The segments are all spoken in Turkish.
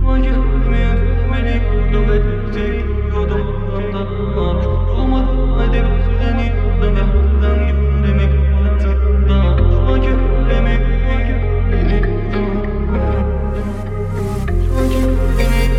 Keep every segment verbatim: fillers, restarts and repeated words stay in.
Şu anki halimi beni yordum ve tek yordum aklımda. Olmadı hadi bizden yordum ve hatıdan yüreğimi kapattım da. Şu anki halimi beni yordum. Şu anki halimi.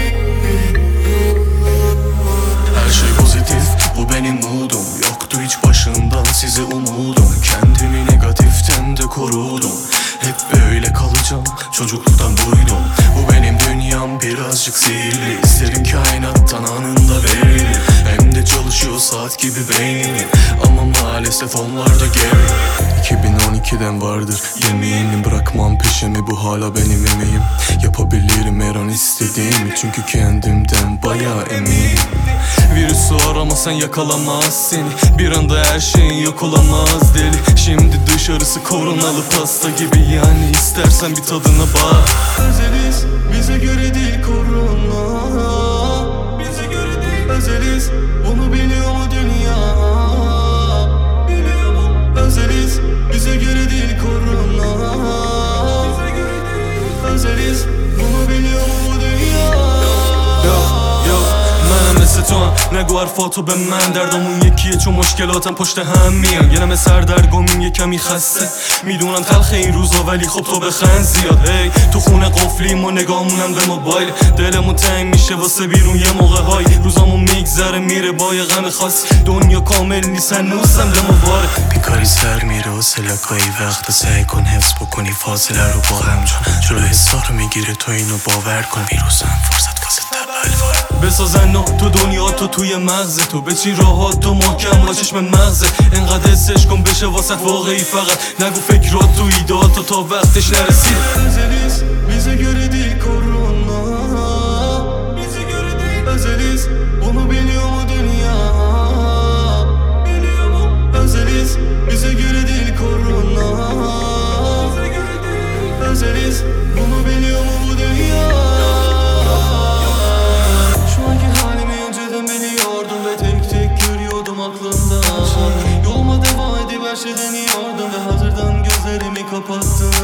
Her şey pozitif, bu benim moodum. Yoktu hiç başından size umudum. Kendimi negatiften de korudum. Hep böyle kalacağım, çocukluktan duydum. Bu benim dünyam, birazcık sihirli. İsterim kainattan anında veririm. Hem de çalışıyor saat gibi beynim. Ama maalesef onlar da geri. iki bin on ikiden vardır yemeğini, bırakmam peşimi, bu hala benim emeğim. Yapabilirim her an istediğimi, çünkü kendimden bayağı eminim. Virüsü aramasan yakalamaz seni, bir anda her şeyin yok olamaz deli. Şimdi dışarısı koronalı pasta gibi, yani istersen bir tadına bak. Özeliz, bize göre değil korona. Bize göre değil. Özeliz, bunu biliyor mu dünya? Biliyor mu? Özeliz, bize göre değil korona. Bize göre değil. Özeliz, bunu biliyor mu bu dünya? Yo, yo, منم مثل تو هم نگو حرفاتو به من. دردامون یکیه چون مشکلاتم پشت هم میان. یه نمه سردرگمیم یه کمی خسته، میدونم تلخه این روزا ولی خب تو بخند زیاد. هی تو خونه قفلیم و نگامونم به موبایل. دلمون تنگ میشه واسه بیرون یه موقع های. روزامون میگذره میره با یه غم خاص. دنیا کامل نیست هنوزم دمو واره. بیکاری سر میره و سلکایی وقت. سعی کن حفظ بکنی فاصله رو با هم، چون جلو حسا رو میگیره تو اینو باور کن. ویروسم فرصت واسه تبل واره. بسازن و تو دنیا تو توی مغز تو، بچین راحت تو محکم با چشم مغزه. انقدر حسش کن بشه واسه واقعی، فقط نگو فکرات تو ایداتو تا وقتش نرسید. Özeliz, bize göre değil korona. Bize göre değil. Özeliz, bunu biliyor mu dünya? Biliyor mu? Özeliz, bize göre değil korona. Bize göre değil. Özeliz, bunu biliyor mu bu dünya? Şu anki halimi önceden biliyordum ve tek tek görüyordum aklımda. Yoluma devam edip her şeyi deniyordum ve hazırdan gözlerimi kapattım.